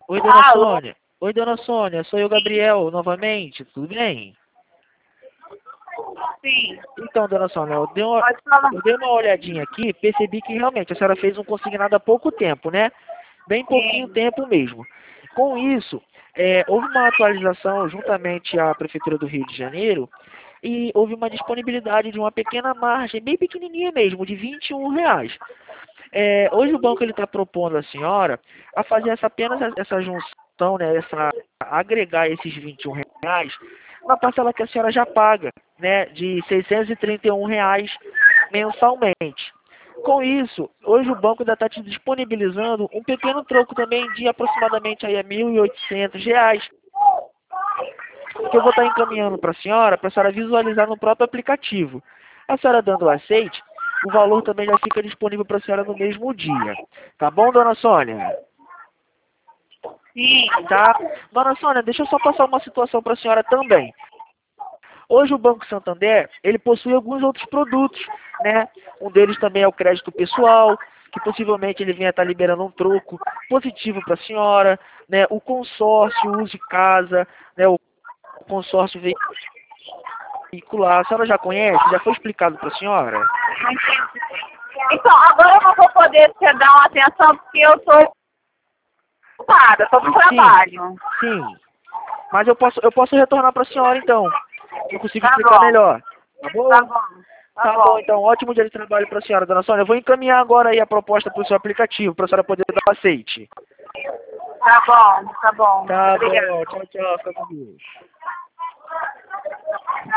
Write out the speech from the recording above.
Oi, dona Alô? Sônia. Oi, dona Sônia. Sou eu, Gabriel, novamente. Tudo bem? Sim, Então, dona Sônia, pode falar. eu dei uma olhadinha aqui, percebi que realmente a senhora fez um consignado há pouco tempo, né? Bem pouquinho Sim, tempo mesmo. Com isso, houve uma atualização juntamente à Prefeitura do Rio de Janeiro e houve uma disponibilidade de uma pequena margem, bem pequenininha mesmo, de R$ 21. Hoje o banco ele está propondo à senhora a fazer apenas essa junção, né, agregar esses R$ 21 na parcela que a senhora já paga, né, de R$ 631 mensalmente. Com isso, hoje o banco ainda está te disponibilizando um pequeno troco também de aproximadamente aí R$ 1.800, que eu vou estar encaminhando para a senhora visualizar no próprio aplicativo. A senhora dando o aceite, o valor também já fica disponível para a senhora no mesmo dia. Tá bom, dona Sônia? sim. Tá? Dona Sônia, deixa eu só passar uma situação para a senhora também. Hoje o Banco Santander, ele possui alguns outros produtos, né? Um deles também é o crédito pessoal, que possivelmente ele venha estar liberando um troco positivo para a senhora, né? O consórcio uso de casa, né? O consórcio veicular. A senhora já conhece? Já foi explicado para a senhora? Então, agora eu não vou poder te dar uma atenção porque eu estou ocupada, estou no Sim, trabalho. sim. Mas eu posso retornar para a senhora então. Eu consigo Tá explicar bom, melhor. Tá tá bom? bom, tá Tá bom, bom. então. Ótimo dia de trabalho para a senhora, dona Sônia. Eu vou encaminhar agora aí a proposta para o seu aplicativo, para a senhora poder dar aceite. Tá bom, tá bom. Tá bom. Obrigada. Tchau, tchau. Fica com Deus.